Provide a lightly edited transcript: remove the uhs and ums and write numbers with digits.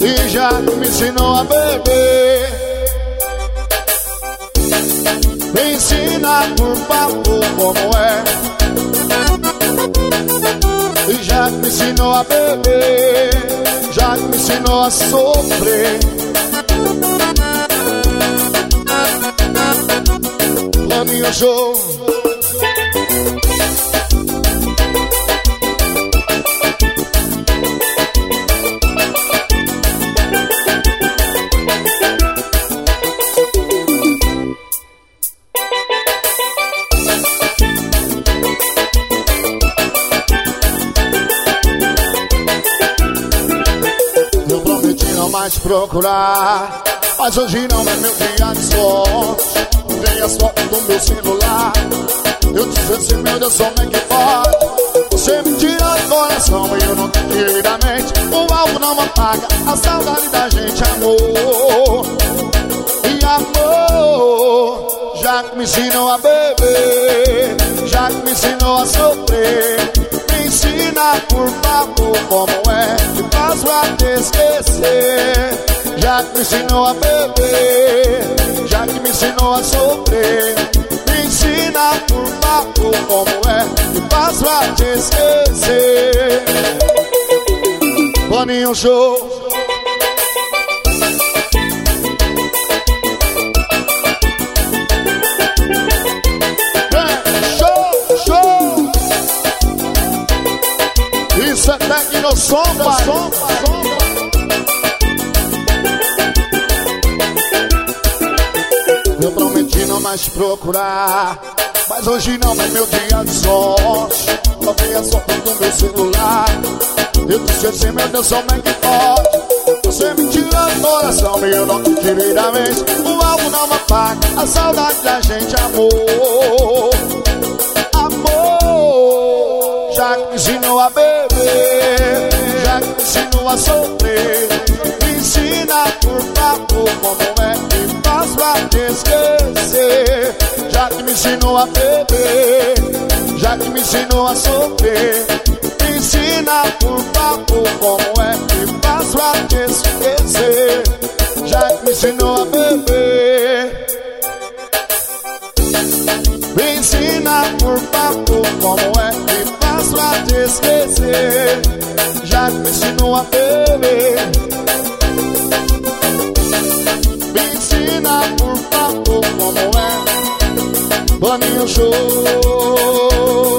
e já me ensinou a beber. Me ensina, por favor, como é. E já me ensinou a beber, já me ensinou a sofrer. Planinho show. Mais procurar, mas hoje não é meu dia de sorte. Vem as fotos do meu celular, eu disse assim, meu Deus, como é que pode? Você me tira do coração e eu não te tiro da mente. O álcool não apaga a saudade da gente, amor. E amor, já que me ensinou a beber, já que me ensinou a sofrer, me ensina, por favor, como é que faço a te esquecer. Já que me ensinou a beber, já que me ensinou a sofrer, me ensina, por favor, como é que faço a te esquecer. Planinho show. Isso é Tecnosom, pai. Eu prometi não mais procurar, mas hoje não é meu dia de sorte. Só vi a sorte do meu celular, eu disse assim, meu Deus, como é que pode? Você me tirou do coração e eu não te tirei da mente. O álcool não apaga a saudade da gente, amor. Amor, já que me ensinou a beber, já que me ensinou a sofrer, me ensina, por favor, como é que faço a te esquecer. Já que me ensinou a beber, já que me ensinou a sofrer, me ensina, por favor, como é que faço a te esquecer. Já que me ensinou a beber, me ensina, por favor, como é que faço a te esquecer. Já que me ensinou a beber, me ensina, por favor, como é. Planinho show.